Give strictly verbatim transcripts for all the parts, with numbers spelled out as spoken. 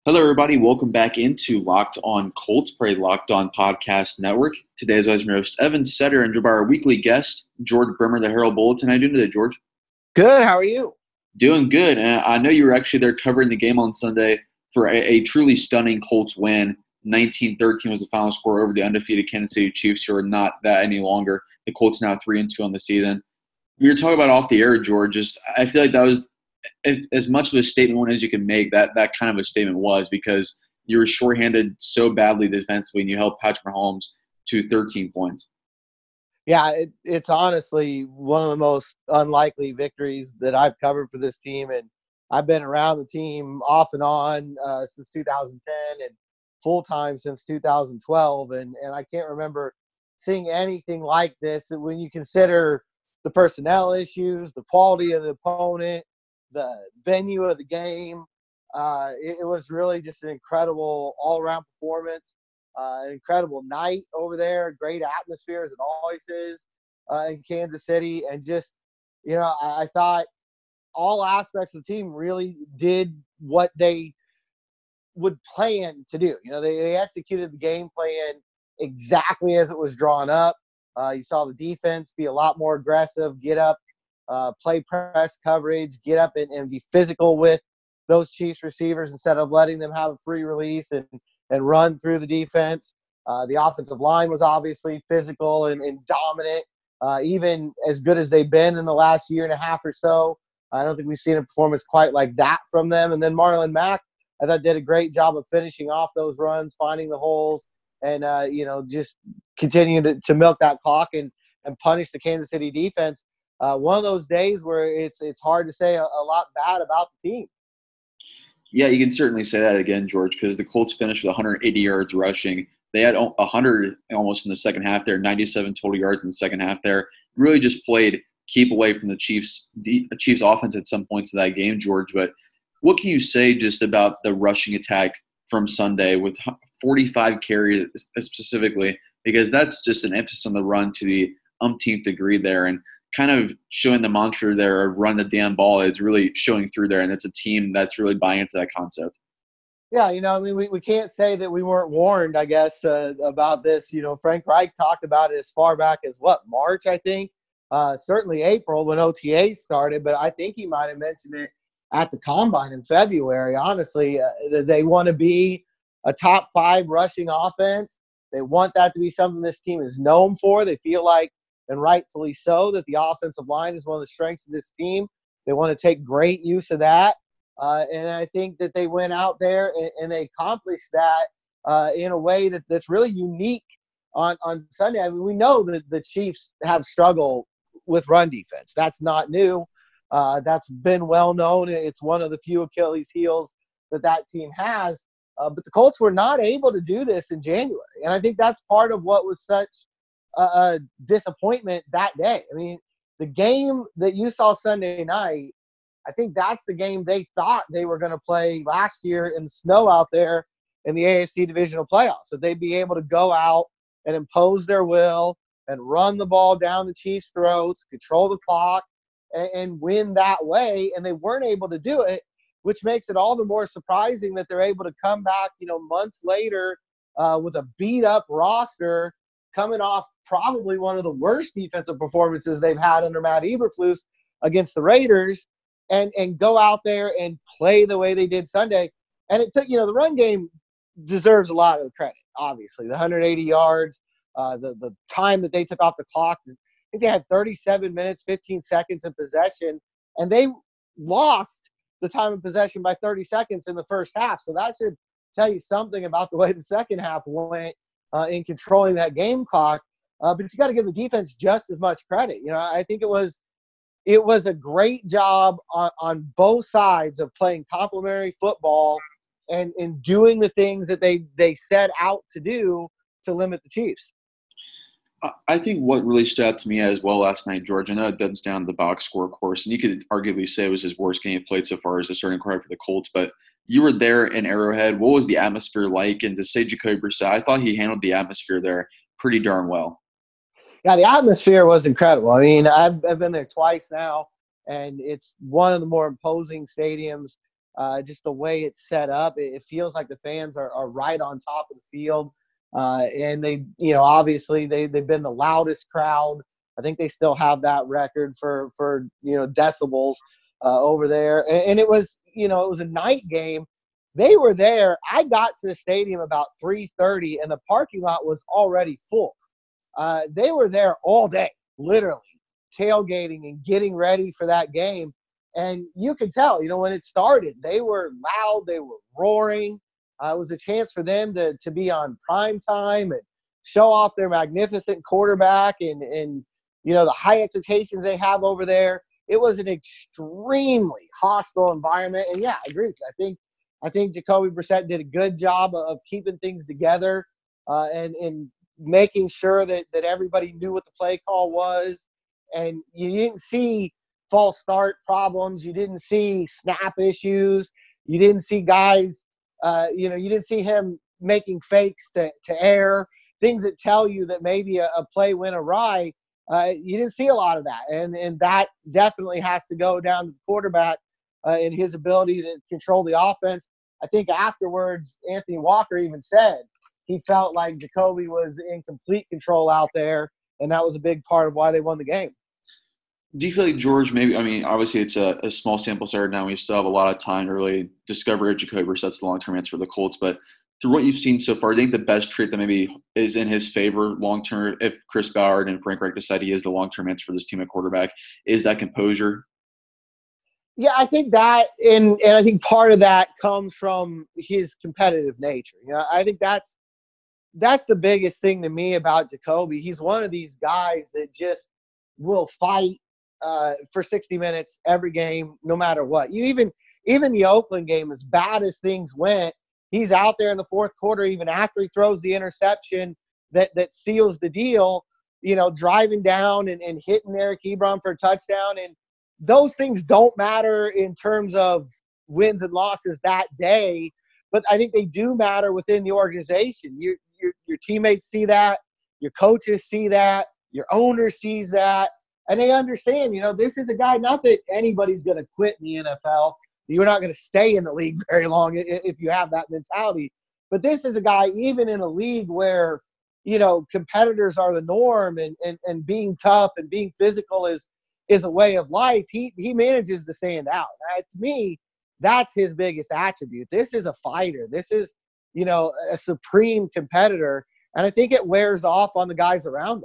Hello, everybody. Welcome back into Locked On Colts, Pray Locked On Podcast Network. Today, as always, I'm your host, Evan Setter, and joined by our weekly guest, George Brimmer, the Herald Bulletin. How you doing today, George? Good. How are you? Doing good. And I know you were actually there covering the game on Sunday for a, a truly stunning Colts win. nineteen thirteen was the final score over the undefeated Kansas City Chiefs, who are not that any longer. The Colts now three and two on the season. We were talking about off the air, George. Just I feel like that was if, as much of a statement as you can make, that that kind of a statement was, because you were shorthanded so badly defensively and you held Patrick Mahomes to thirteen points. Yeah, it, it's honestly one of the most unlikely victories that I've covered for this team. And I've been around the team off and on uh, since two thousand ten and full-time since two thousand twelve. And, and I can't remember seeing anything like this when you consider the personnel issues, the quality of the opponent, the venue of the game. Uh, it, it was really just an incredible all-around performance, uh, an incredible night over there, great atmosphere as it always is uh, in Kansas City. And just, you know, I, I thought all aspects of the team really did what they would plan to do. You know, they, they executed the game plan exactly as it was drawn up. Uh, you saw the defense be a lot more aggressive, get up, Uh, play press coverage, get up and, and be physical with those Chiefs receivers instead of letting them have a free release and, and run through the defense. Uh, the offensive line was obviously physical and, and dominant, uh, even as good as they've been in the last year and a half or so. I don't think we've seen a performance quite like that from them. And then Marlon Mack, I thought, did a great job of finishing off those runs, finding the holes, and, uh, you know, just continuing to, to milk that clock and, and punish the Kansas City defense. Uh, one of those days where it's it's hard to say a, a lot bad about the team. Yeah, you can certainly say that again, George, because the Colts finished with one hundred eighty yards rushing. They had one hundred almost in the second half there, ninety-seven total yards in the second half there. Really just played keep away from the Chiefs, the Chiefs offense at some points of that game, George. But what can you say just about the rushing attack from Sunday with forty-five carries specifically? Because that's just an emphasis on the run to the umpteenth degree there. And kind of showing the mantra there of run the damn ball is really showing through there, and it's a team that's really buying into that concept. Yeah, you know, I mean, we, we can't say that we weren't warned, I guess, uh, about this. You know, Frank Reich talked about it as far back as, what, March, I think? Uh, certainly April when O T A started, but I think he might have mentioned it at the Combine in February, honestly. Uh, they want to be a top five rushing offense. They want that to be something this team is known for. They feel like, and rightfully so, that the offensive line is one of the strengths of this team. They want to take great use of that. Uh, and I think that they went out there and, and they accomplished that uh, in a way that, that's really unique on, on Sunday. I mean, we know that the Chiefs have struggled with run defense. That's not new. Uh, that's been well known. It's one of the few Achilles heels that that team has. Uh, but the Colts were not able to do this in January. And I think that's part of what was such – a disappointment that day. I mean, the game that you saw Sunday night, I think that's the game they thought they were going to play last year in the snow out there in the A F C divisional playoffs, that they'd be able to go out and impose their will and run the ball down the Chiefs' throats, control the clock, and, and win that way. And they weren't able to do it, which makes it all the more surprising that they're able to come back, you know, months later uh, with a beat-up roster, coming off probably one of the worst defensive performances they've had under Matt Eberflus against the Raiders, and and go out there and play the way they did Sunday. And it took, you know, the run game deserves a lot of the credit, obviously. The one hundred eighty yards, uh, the, the time that they took off the clock. I think they had thirty-seven minutes, fifteen seconds in possession, and they lost the time of possession by thirty seconds in the first half. So that should tell you something about the way the second half went uh, in controlling that game clock. Uh, but you got to give the defense just as much credit. You know, I think it was it was a great job on, on both sides of playing complementary football and, and doing the things that they, they set out to do to limit the Chiefs. I think what really stood out to me as well last night, George, I know it doesn't stand on the box score, of course, and you could arguably say it was his worst game he played so far as a starting quarterback for the Colts, but you were there in Arrowhead. What was the atmosphere like? And to say Jacoby Brissett, I thought he handled the atmosphere there pretty darn well. Yeah, the atmosphere was incredible. I mean, I've, I've been there twice now, and it's one of the more imposing stadiums Uh, just the way it's set up, it, it feels like the fans are, are right on top of the field. Uh, and they, you know, obviously they, they've been the loudest crowd. I think they still have that record for, for you know, decibels uh, over there. And, and it was, you know, it was a night game. They were there. I got to the stadium about three thirty, and the parking lot was already full. Uh, they were there all day, literally, tailgating and getting ready for that game. And you could tell, you know, when it started, they were loud, they were roaring. Uh, it was a chance for them to to be on prime time and show off their magnificent quarterback and, and you know, the high expectations they have over there. It was an extremely hostile environment. And, yeah, I agree with you. I think, I think Jacoby Brissett did a good job of keeping things together uh, and, and making sure that, that everybody knew what the play call was. And you didn't see false start problems. You didn't see snap issues. You didn't see guys, uh, you know, you didn't see him making fakes to, to air, things that tell you that maybe a, a play went awry. Uh, you didn't see a lot of that. And, and that definitely has to go down to the quarterback uh, and his ability to control the offense. I think afterwards, Anthony Walker even said he felt like Jacoby was in complete control out there, and that was a big part of why they won the game. Do you feel like George, maybe, I mean, obviously it's a, a small sample size now. We still have a lot of time to really discover Jacoby Brissett's the long-term answer for the Colts. But through what you've seen so far, I think the best trait that maybe is in his favor long-term, if Chris Ballard and Frank Reich decide he is the long-term answer for this team at quarterback, is that composure. Yeah, I think that, and, and I think part of that comes from his competitive nature. You know, I think that's that's the biggest thing to me about Jacoby. He's one of these guys that just will fight uh, for sixty minutes every game, no matter what. You even even the Oakland game, as bad as things went, he's out there in the fourth quarter, even after he throws the interception that that seals the deal. You know, driving down and, and hitting Eric Ebron for a touchdown, and those things don't matter in terms of wins and losses that day, but I think they do matter within the organization. Your your your teammates see that, your coaches see that, your owner sees that. And they understand, you know, this is a guy, not that anybody's going to quit in the N F L. You're not going to stay in the league very long if you have that mentality. But this is a guy, even in a league where, you know, competitors are the norm and, and, and being tough and being physical is is a way of life, he he manages to stand out. Uh, to me, that's his biggest attribute. This is a fighter. This is, you know, a supreme competitor. And I think it wears off on the guys around him.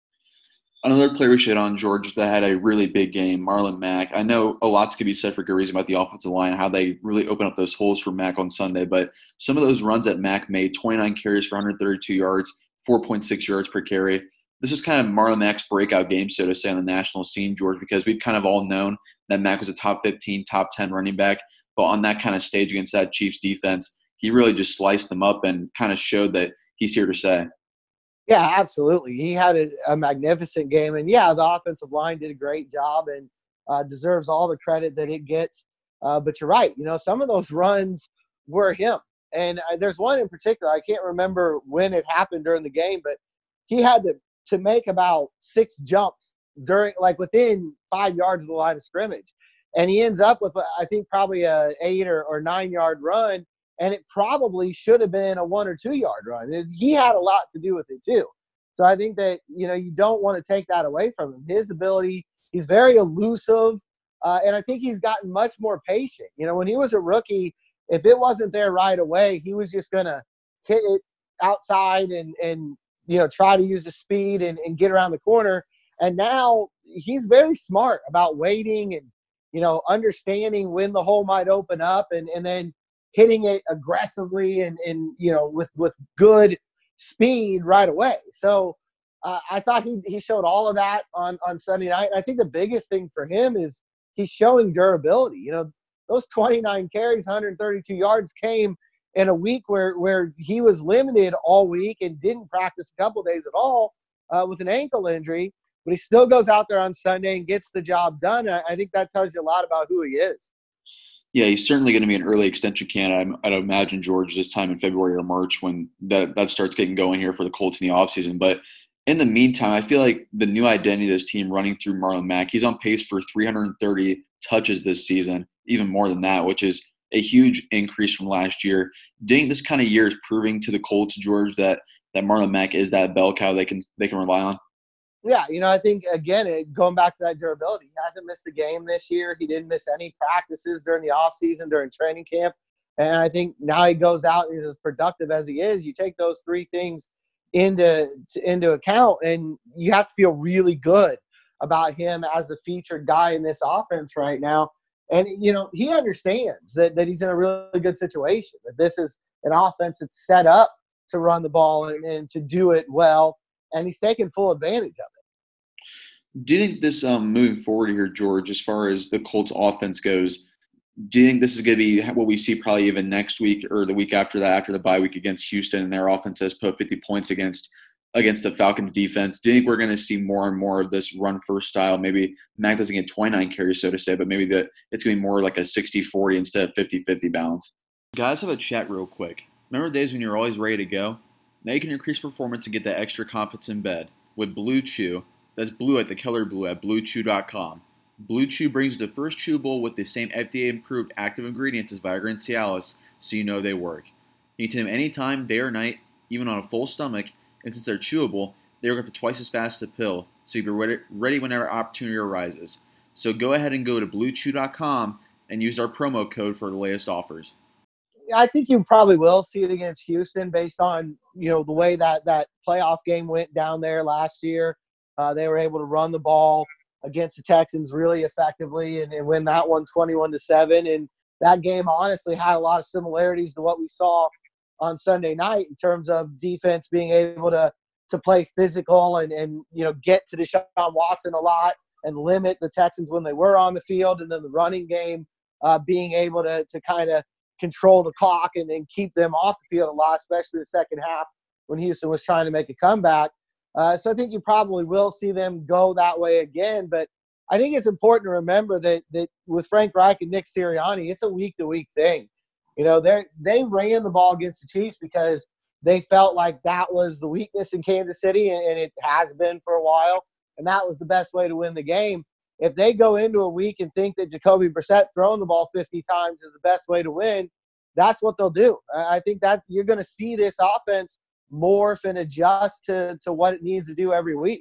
Another player we should on, George, that had a really big game, Marlon Mack. I know a lot's going to be said for good reason about the offensive line, how they really open up those holes for Mack on Sunday. But some of those runs that Mack made, twenty-nine carries for one hundred thirty-two yards, four point six yards per carry. This is kind of Marlon Mack's breakout game, so to say, on the national scene, George, because we've kind of all known that Mack was a top fifteen, top ten running back. But on that kind of stage against that Chiefs defense, he really just sliced them up and kind of showed that he's here to stay. Yeah, absolutely. He had a, a magnificent game. And, yeah, the offensive line did a great job and uh, deserves all the credit that it gets. Uh, but you're right. You know, some of those runs were him. And uh, there's one in particular. I can't remember when it happened during the game, but he had to, to make about six jumps during, like, within five yards of the line of scrimmage. And he ends up with, I think, probably a eight or, or nine-yard run. And it probably should have been a one or two yard run. He had a lot to do with it too. So I think that, you know, you don't want to take that away from him. His ability, he's very elusive. Uh, and I think he's gotten much more patient. You know, when he was a rookie, if it wasn't there right away, he was just going to hit it outside and, and, you know, try to use the speed and, and get around the corner. And now he's very smart about waiting and, you know, understanding when the hole might open up and, and then hitting it aggressively and, and you know, with, with good speed right away. So uh, I thought he, he showed all of that on, on Sunday night. I think the biggest thing for him is he's showing durability. You know, those twenty-nine carries, one hundred thirty-two yards came in a week where, where he was limited all week and didn't practice a couple days at all uh, with an ankle injury, but he still goes out there on Sunday and gets the job done. I, I think that tells you a lot about who he is. Yeah, he's certainly going to be an early extension candidate. I'd imagine, George, this time in February or March when that, that starts getting going here for the Colts in the offseason. But in the meantime, I feel like the new identity of this team running through Marlon Mack, he's on pace for three hundred thirty touches this season, even more than that, which is a huge increase from last year. Do you think this kind of year is proving to the Colts, George, that that Marlon Mack is that bell cow they can they can rely on? Yeah, you know, I think, again, it, going back to that durability, he hasn't missed a game this year. He didn't miss any practices during the offseason, during training camp. And I think now he goes out and he's as productive as he is. You take those three things into into account, and you have to feel really good about him as a featured guy in this offense right now. And, you know, he understands that, that he's in a really good situation, that this is an offense that's set up to run the ball and, and to do it well, and he's taking full advantage of it. Do you think this, um, moving forward here, George, as far as the Colts offense goes, do you think this is going to be what we see probably even next week or the week after that, after the bye week against Houston, and their offense has put fifty points against against the Falcons defense? Do you think we're going to see more and more of this run first style? Maybe Mac doesn't get twenty-nine carries, so to say, but maybe that it's going to be more like a sixty forty instead of fifty fifty balance. Guys, have a chat real quick. Remember the days when you were always ready to go? Now you can increase performance and get that extra confidence in bed with Blue Chew. That's blue at the color blue at blue chew dot com. Blue Chew brings the first chewable with the same F D A-approved active ingredients as Viagra and Cialis, so you know they work. You can take them anytime, day or night, even on a full stomach, and since they're chewable, they work up to twice as fast as a pill, so you'll be ready, ready whenever opportunity arises. So go ahead and go to blue chew dot com and use our promo code for the latest offers. I think you probably will see it against Houston based on, you know, the way that that playoff game went down there last year. Uh, they were able to run the ball against the Texans really effectively and, and win that one twenty-one to seven. And that game honestly had a lot of similarities to what we saw on Sunday night in terms of defense being able to to play physical and, and you know, get to Deshaun Watson a lot and limit the Texans when they were on the field. And then the running game uh, being able to to kind of control the clock and, and keep them off the field a lot, especially the second half when Houston was trying to make a comeback. Uh, so I think you probably will see them go that way again. But I think it's important to remember that that with Frank Reich and Nick Sirianni, it's a week-to-week thing. You know, they they ran the ball against the Chiefs because they felt like that was the weakness in Kansas City, and, and it has been for a while, and that was the best way to win the game. If they go into a week and think that Jacoby Brissett throwing the ball fifty times is the best way to win, that's what they'll do. I think that you're going to see this offense morph and adjust to, to what it needs to do every week.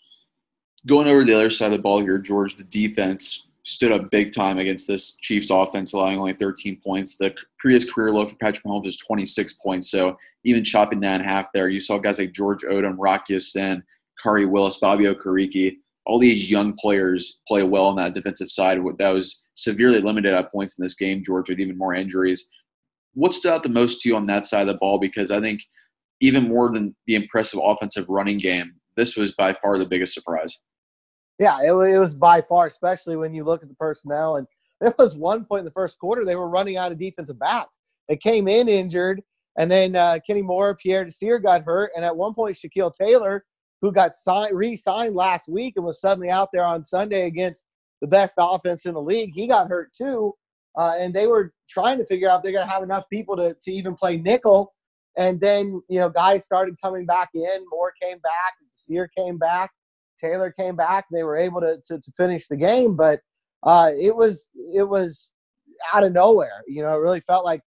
Going over to the other side of the ball here, George, the defense stood up big time against this Chiefs offense, allowing only thirteen points. The previous career low for Patrick Mahomes is twenty-six points, so even chopping that in half there, you saw guys like George Odom, Rocky Sin, Kari Willis, Bobby Okereke, all these young players play well on that defensive side. That was severely limited at points in this game, George, with even more injuries. What stood out the most to you on that side of the ball? Because I think even more than the impressive offensive running game, this was by far the biggest surprise. Yeah, it, it was by far, especially when you look at the personnel. And there was one point in the first quarter they were running out of defensive backs. They came in injured, and then uh, Kenny Moore, Pierre Desir got hurt, and at one point Shaquille Taylor, who got signed, re-signed last week and was suddenly out there on Sunday against the best offense in the league, he got hurt too. Uh, and they were trying to figure out if they're going to have enough people to, to even play nickel. And then, you know, guys started coming back in. Moore came back. Desir came back. Taylor came back. They were able to to, to finish the game. But uh, it was it was out of nowhere. You know, it really felt like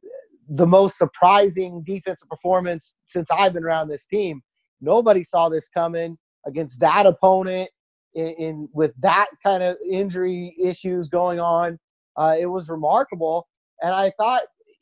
the most surprising defensive performance since I've been around this team. Nobody saw this coming against that opponent in, in with that kind of injury issues going on. Uh, it was remarkable. And I thought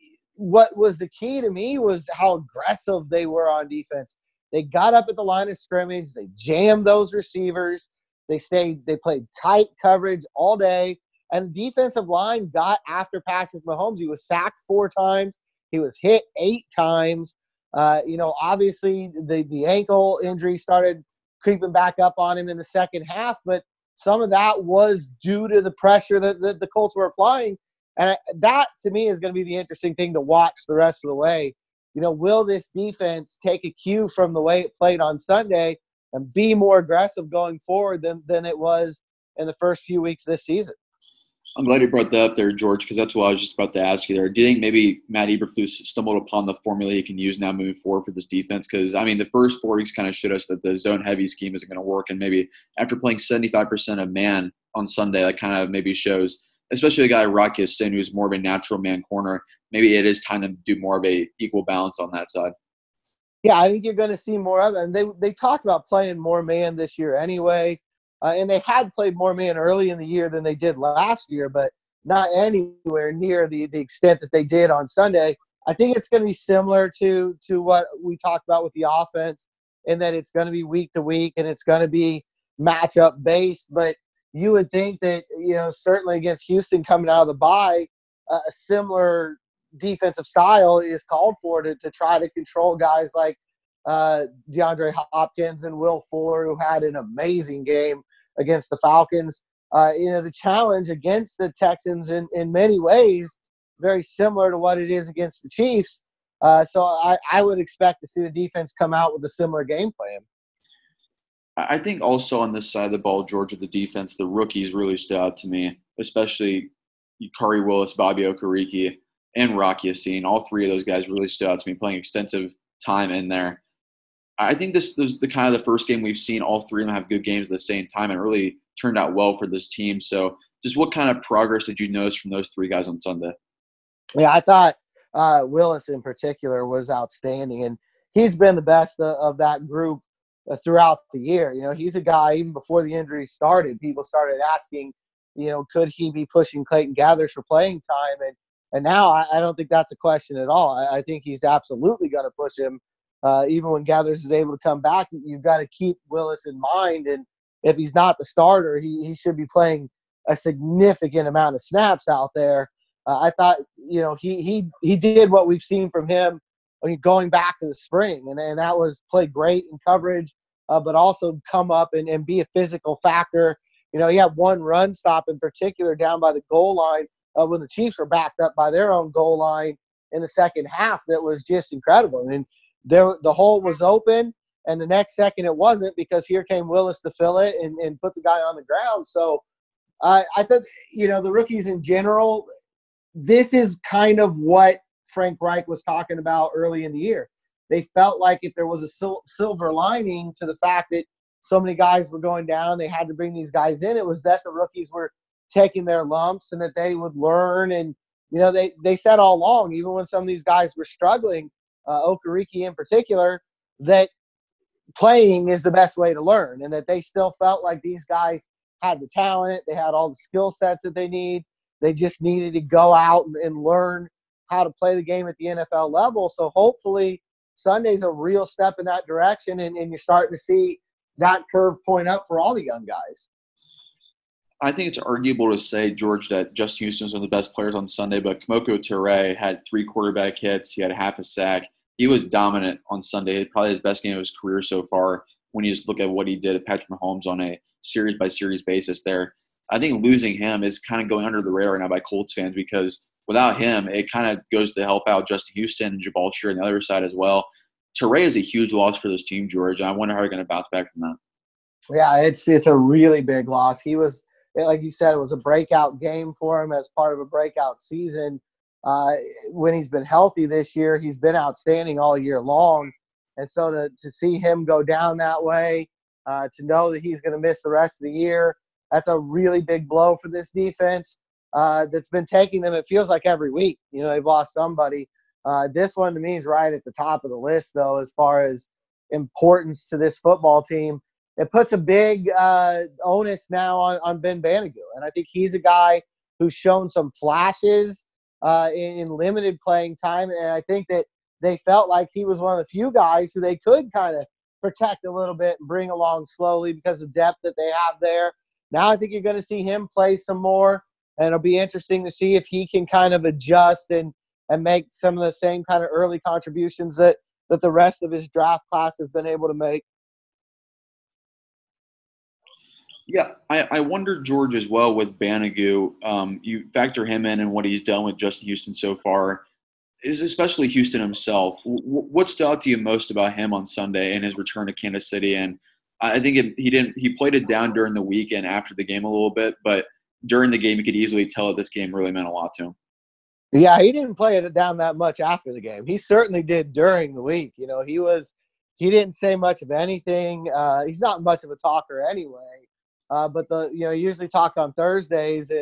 what was the key to me was how aggressive they were on defense. They got up at the line of scrimmage. They jammed those receivers. They stayed. They played tight coverage all day. And the defensive line got after Patrick Mahomes. He was sacked four times. He was hit eight times. Uh, you know, obviously the, the ankle injury started creeping back up on him in the second half, but some of that was due to the pressure that, that the Colts were applying. And I, that, to me, is going to be the interesting thing to watch the rest of the way. You know, will this defense take a cue from the way it played on Sunday and be more aggressive going forward than, than it was in the first few weeks this season? I'm glad you brought that up there, George, because that's what I was just about to ask you there. Do you think maybe Matt Eberflus stumbled upon the formula he can use now moving forward for this defense? Because, I mean, the first four weeks kind of showed us that the zone-heavy scheme isn't going to work, and maybe after playing seventy-five percent of man on Sunday, that kind of maybe shows especially a guy like Rock Ya-Sin, who's more of a natural man corner. Maybe it is time to do more of a equal balance on that side. Yeah, I think you're going to see more of it. And they they talked about playing more man this year anyway, uh, and they had played more man early in the year than they did last year, but not anywhere near the the extent that they did on Sunday. I think it's going to be similar to to what we talked about with the offense, in that it's going to be week to week and it's going to be matchup based. But you would think that, you know, certainly against Houston coming out of the bye, uh, a similar defensive style is called for to, to try to control guys like uh, DeAndre Hopkins and Will Fuller, who had an amazing game against the Falcons. Uh, you know, the challenge against the Texans in, in many ways, very similar to what it is against the Chiefs. Uh, so I, I would expect to see the defense come out with a similar game plan. I think also on this side of the ball, Georgia, the defense, the rookies really stood out to me, especially Khari Willis, Bobby Okereke, and Rock Ya-Sin. All three of those guys really stood out to me, playing extensive time in there. I think this was the kind of the first game we've seen all three of them have good games at the same time, and really turned out well for this team. So just what kind of progress did you notice from those three guys on Sunday? Yeah, I thought uh, Willis in particular was outstanding, and he's been the best of, of that group uh, throughout the year. You know, he's a guy, even before the injury started, people started asking, you know, could he be pushing Clayton Gathers for playing time? And and now I, I don't think that's a question at all. I, I think he's absolutely going to push him. Uh, even when Gathers is able to come back, you've got to keep Willis in mind. And if he's not the starter, he, he should be playing a significant amount of snaps out there. Uh, I thought, you know, he he he did what we've seen from him going back to the spring, and, and that was play great in coverage, uh, but also come up and, and be a physical factor. You know, he had one run stop in particular down by the goal line uh, when the Chiefs were backed up by their own goal line in the second half. That was just incredible. I mean, there the hole was open, and the next second it wasn't, because here came Willis to fill it and, and put the guy on the ground. So uh, I think, you know, the rookies in general, this is kind of what Frank Reich was talking about early in the year. They felt like if there was a sil- silver lining to the fact that so many guys were going down, they had to bring these guys in, it was that the rookies were taking their lumps and that they would learn. And, you know, they, they said all along, even when some of these guys were struggling, uh, Okereke in particular, that playing is the best way to learn, and that they still felt like these guys had the talent, they had all the skill sets that they need. They just needed to go out and, and learn how to play the game at the N F L level. So hopefully Sunday's a real step in that direction, and, and you're starting to see that curve point up for all the young guys. I think it's arguable to say, George, that Justin Houston was one of the best players on Sunday, but Kemoko Turay had three quarterback hits. He had half a sack. He was dominant on Sunday. Probably his best game of his career so far when you just look at what he did at Patrick Mahomes on a series-by-series basis there. I think losing him is kind of going under the radar now by Colts fans, because without him, it kind of goes to help out Justin Houston and Jabal Shear on the other side as well. Turay is a huge loss for this team, George. I wonder how they're going to bounce back from that. Yeah, it's it's a really big loss. He was, like you said, it was a breakout game for him as part of a breakout season. Uh, when he's been healthy this year, he's been outstanding all year long. And so to, to see him go down that way, uh, to know that he's going to miss the rest of the year, that's a really big blow for this defense uh, that's been taking them, it feels like, every week. You know, they've lost somebody. Uh, this one, to me, is right at the top of the list, though, as far as importance to this football team. It puts a big uh, onus now on, on Ben Banogu. And I think he's a guy who's shown some flashes uh, in, in limited playing time. And I think that they felt like he was one of the few guys who they could kind of protect a little bit and bring along slowly because of depth that they have there. Now I think you're going to see him play some more, and it'll be interesting to see if he can kind of adjust and, and make some of the same kind of early contributions that, that the rest of his draft class has been able to make. Yeah, I, I wonder, George, as well with Banogu. Um, you factor him in and what he's done with Justin Houston so far, is especially Houston himself. W- what stood out to you most about him on Sunday and his return to Kansas City? And I think it, he didn't. He played it down during the week and after the game a little bit, but during the game, you could easily tell that this game really meant a lot to him. Yeah, he didn't play it down that much after the game. He certainly did during the week. You know, he was he didn't say much of anything. Uh, he's not much of a talker anyway. Uh, but the you know he usually talks on Thursdays, and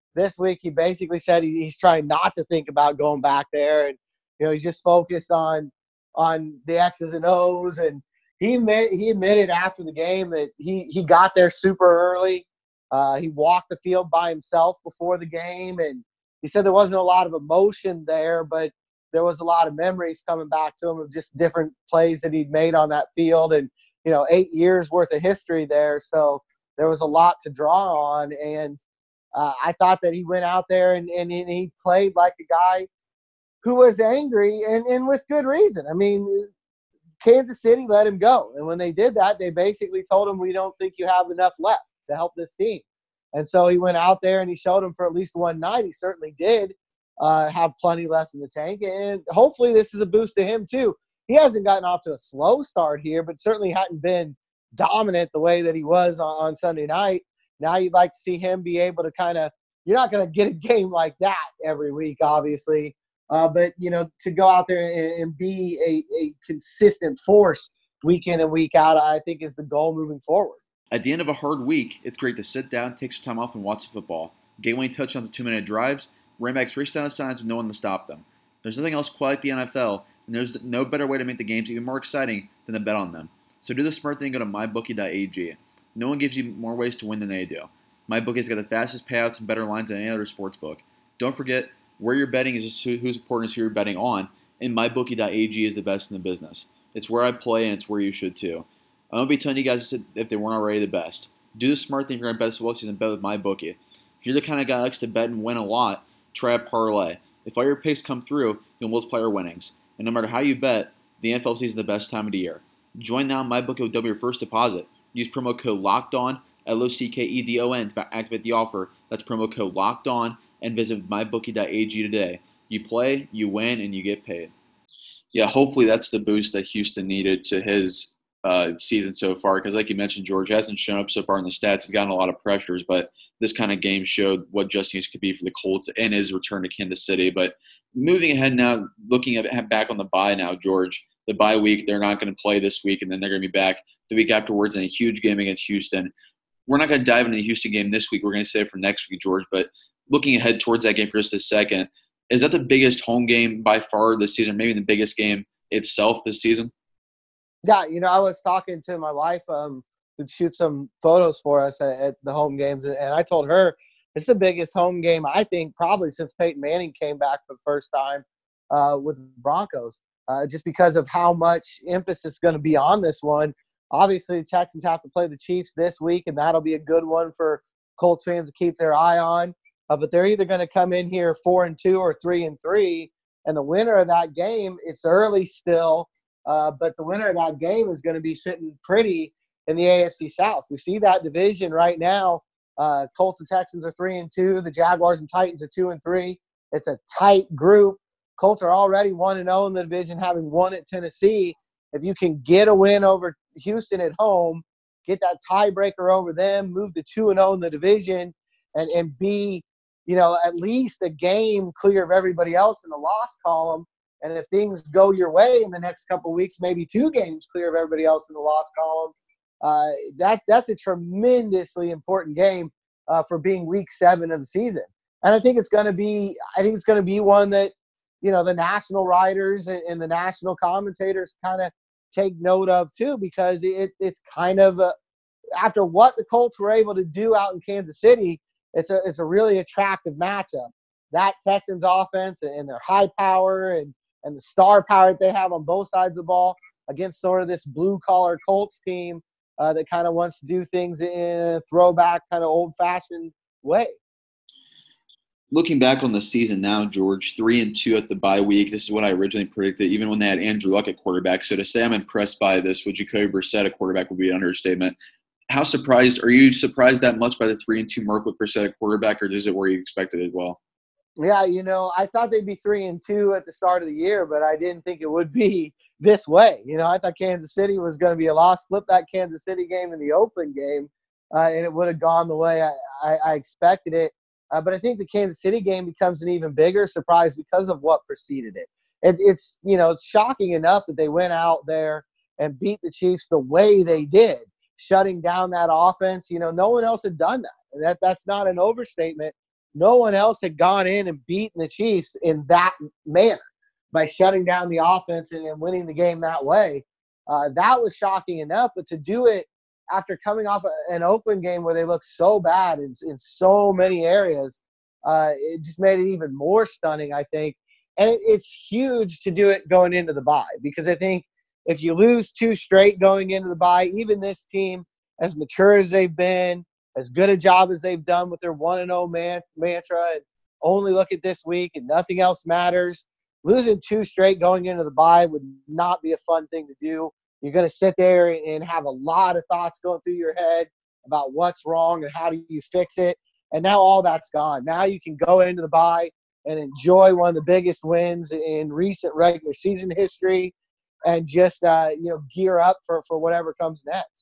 this week he basically said he, he's trying not to think about going back there, and you know he's just focused on on the X's and O's. And he admit, he admitted after the game that he he got there super early. Uh, he walked the field by himself before the game, and he said there wasn't a lot of emotion there, but there was a lot of memories coming back to him of just different plays that he'd made on that field, and you know eight years worth of history there. So there was a lot to draw on, and uh, I thought that he went out there and, and, and he played like a guy who was angry, and, and with good reason. I mean, Kansas City let him go, and when they did that, they basically told him, we don't think you have enough left to help this team. And so he went out there and he showed them for at least one night. He certainly did uh, have plenty left in the tank, and hopefully this is a boost to him too. He hasn't gotten off to a slow start here, but certainly hadn't been dominant the way that he was on, on Sunday night. Now you'd like to see him be able to kind of – you're not going to get a game like that every week, obviously, uh, but, you know, to go out there and, and be a, a consistent force week in and week out, I think is the goal moving forward. At the end of a hard week, it's great to sit down, take some time off, and watch football. Game-winning touchdowns and two-minute drives, running backs race down the sides with no one to stop them. There's nothing else quite like the N F L, and there's no better way to make the games even more exciting than to bet on them. So do the smart thing and go to my bookie dot a g. No one gives you more ways to win than they do. MyBookie's got the fastest payouts and better lines than any other sports book. Don't forget, where you're betting is just who's important is who you're betting on, and my bookie dot a g is the best in the business. It's where I play, and it's where you should too. I won't be telling you guys if they weren't already the best. Do the smart thing if you're going to bet this football season, bet with MyBookie. If you're the kind of guy that likes to bet and win a lot, try a parlay. If all your picks come through, you'll multiply your winnings. And no matter how you bet, the N F L season is the best time of the year. Join now. MyBookie will double your first deposit. Use promo code LOCKEDON, L O C K E D O N, to activate the offer. That's promo code LOCKEDON, and visit my bookie dot a g today. You play, you win, and you get paid. Yeah, hopefully that's the boost that Houston needed to his uh, season so far. Because like you mentioned, George hasn't shown up so far in the stats. He's gotten a lot of pressures, but this kind of game showed what Justin Hughes could be for the Colts and his return to Kansas City. But moving ahead now, looking at back on the bye now, George, the bye week, they're not going to play this week, and then they're going to be back the week afterwards in a huge game against Houston. We're not going to dive into the Houston game this week. We're going to save it for next week, George. But looking ahead towards that game for just a second, is that the biggest home game by far this season, maybe the biggest game itself this season? Yeah, you know, I was talking to my wife um, who'd shoot some photos for us at, at the home games, and I told her it's the biggest home game, I think, probably since Peyton Manning came back for the first time uh, with the Broncos, uh, just because of how much emphasis is going to be on this one. Obviously, the Texans have to play the Chiefs this week, and that'll be a good one for Colts fans to keep their eye on. Uh, but they're either going to come in here four and two or three and three, and the winner of that game, it's early still, uh, but the winner of that game is going to be sitting pretty in the A F C South. We see that division right now. Uh, Colts and Texans are three and two. The Jaguars and Titans are two and three. It's a tight group. Colts are already one and zero in the division, having won at Tennessee. If you can get a win over Houston at home, get that tiebreaker over them, move to two and zero in the division, and and be, you know, at least a game clear of everybody else in the loss column. And if things go your way in the next couple of weeks, maybe two games clear of everybody else in the loss column. Uh, that that's a tremendously important game uh, for being week seven of the season. And I think it's going to be, I think it's going to be one that, you know, the national writers and, and the national commentators kind of take note of too, because it it's kind of a, after what the Colts were able to do out in Kansas City, it's a it's a really attractive matchup. That Texans offense and, and their high power and and the star power that they have on both sides of the ball against sort of this blue-collar Colts team uh, that kind of wants to do things in a throwback, kind of old-fashioned way. Looking back on the season now, George, three and two at the bye week. This is what I originally predicted, even when they had Andrew Luck at quarterback. So to say I'm impressed by this with Jacoby Brissett at quarterback would be an understatement. How surprised – are you surprised that much by the three and two mark with Brissett at quarterback, or is it where you expected as well? Yeah, you know, I thought they'd be three and two at the start of the year, but I didn't think it would be this way. You know, I thought Kansas City was going to be a loss. Flip that Kansas City game in the Oakland game, uh, and it would have gone the way I, I, I expected it. Uh, but I think the Kansas City game becomes an even bigger surprise because of what preceded it. it. It's, you know, it's shocking enough that they went out there and beat the Chiefs the way they did, shutting down that offense. You know, no one else had done that. And that that's not an overstatement. no one else had gone in and beaten the Chiefs in that manner by shutting down the offense and, and winning the game that way. Uh, that was shocking enough, but to do it after coming off a, an Oakland game where they looked so bad in, in so many areas, uh, it just made it even more stunning, I think. And it, it's huge to do it going into the bye, because I think if you lose two straight going into the bye, even this team, as mature as they've been, as good a job as they've done with their one and oh man, mantra, and only look at this week and nothing else matters, losing two straight going into the bye would not be a fun thing to do. You're going to sit there and have a lot of thoughts going through your head about what's wrong and how do you fix it. And now all that's gone. Now you can go into the bye and enjoy one of the biggest wins in recent regular season history and just, uh, you know, gear up for, for whatever comes next.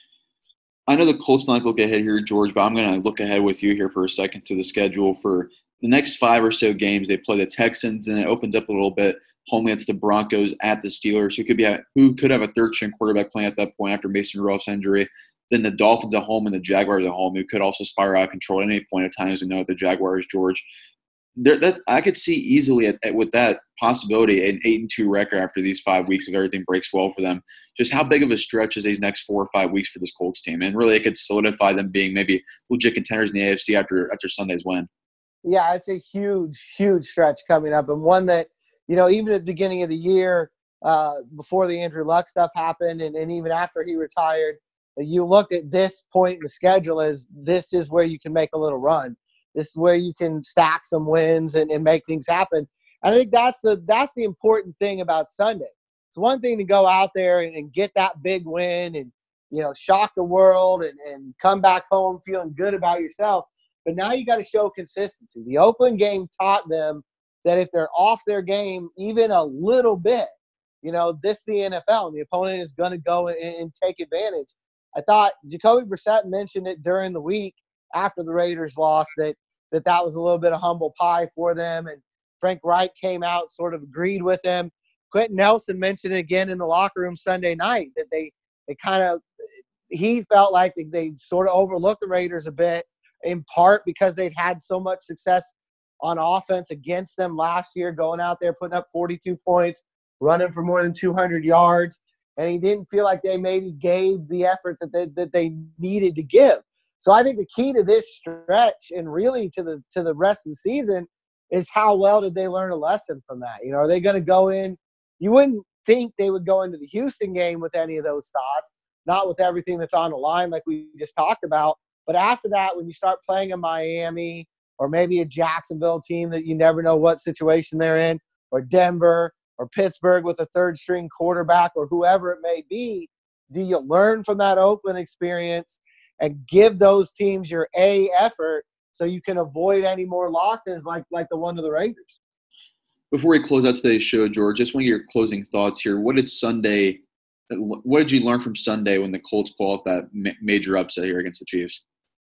I know the Colts don't like to look ahead here, George, but I'm going to look ahead with you here for a second to the schedule for the next five or so games. They play the Texans, and it opens up a little bit. Home against the Broncos, at the Steelers, who could be a, who could have a third-string quarterback playing at that point after Mason Rudolph's injury. Then the Dolphins at home and the Jaguars at home, who could also spiral out of control at any point in time, as we know with the Jaguars, George. There, that I could see easily at, at, with that possibility an eight and two record after these five weeks if everything breaks well for them. Just how big of a stretch is these next four or five weeks for this Colts team, and really it could solidify them being maybe legit contenders in the A F C after after Sunday's win. Yeah, it's a huge, huge stretch coming up, and one that, you know, even at the beginning of the year, uh, before the Andrew Luck stuff happened, and, and even after he retired, you looked at this point in the schedule as this is where you can make a little run. This is where you can stack some wins and, and make things happen. And I think that's the that's the important thing about Sunday. It's one thing to go out there and, and get that big win and, you know, shock the world and, and come back home feeling good about yourself. But now you got to show consistency. The Oakland game taught them that if they're off their game even a little bit, you know, this is the N F L, and the opponent is going to go and, and take advantage. I thought Jacoby Brissett mentioned it during the week after the Raiders lost, that that that was a little bit of humble pie for them. And Frank Reich came out, sort of agreed with him. Quentin Nelson mentioned it again in the locker room Sunday night, that they, they kind of – he felt like they, they sort of overlooked the Raiders a bit, in part because they'd had so much success on offense against them last year, going out there, putting up forty-two points, running for more than two hundred yards. And he didn't feel like they maybe gave the effort that they, that they needed to give. So I think the key to this stretch and really to the to the rest of the season is how well did they learn a lesson from that? You know, are they going to go in? You wouldn't think they would go into the Houston game with any of those thoughts, not with everything that's on the line like we just talked about. But after that, when you start playing in Miami or maybe a Jacksonville team that you never know what situation they're in, or Denver or Pittsburgh with a third-string quarterback or whoever it may be, do you learn from that Oakland experience and give those teams your A effort so you can avoid any more losses like like the one to the Raiders? Before we close out today's show, George, just one of your closing thoughts here. What did Sunday – what did you learn from Sunday when the Colts pull off that ma- major upset here against the Chiefs?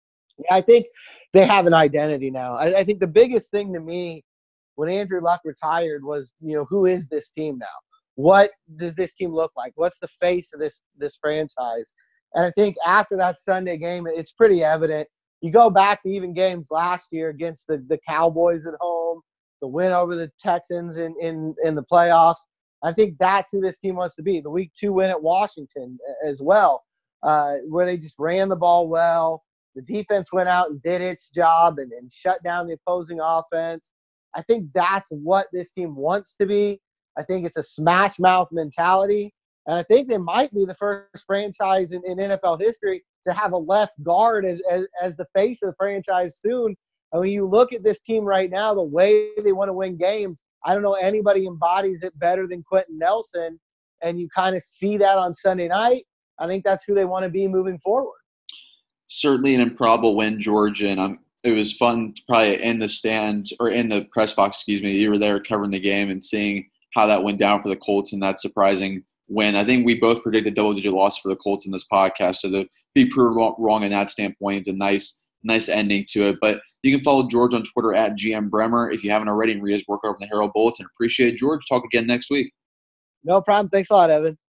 I think they have an identity now. I, I think the biggest thing to me when Andrew Luck retired was, you know, who is this team now? What does this team look like? What's the face of this this franchise? And I think after that Sunday game, it's pretty evident. You go back to even games last year against the, the Cowboys at home, the win over the Texans in, in, in the playoffs. I think that's who this team wants to be. The week two win at Washington as well, uh, where they just ran the ball well. The defense went out and did its job and, and shut down the opposing offense. I think that's what this team wants to be. I think it's a smash mouth mentality. And I think they might be the first franchise in, in N F L history to have a left guard as, as, as the face of the franchise soon. And when you look at this team right now, the way they want to win games, I don't know anybody embodies it better than Quentin Nelson. And you kind of see that on Sunday night. I think that's who they want to be moving forward. Certainly an improbable win, George. And I'm, it was fun to probably in the stands or in the press box, excuse me. You were there covering the game and seeing how that went down for the Colts and that surprising win. I think we both predicted double-digit loss for the Colts in this podcast, so to be proved wrong in that standpoint, it's a nice, nice ending to it. But you can follow George on Twitter at G M Bremer if you haven't already, and read his work over in the Herald Bulletin. Appreciate it, George. Talk again next week. No problem. Thanks a lot, Evan.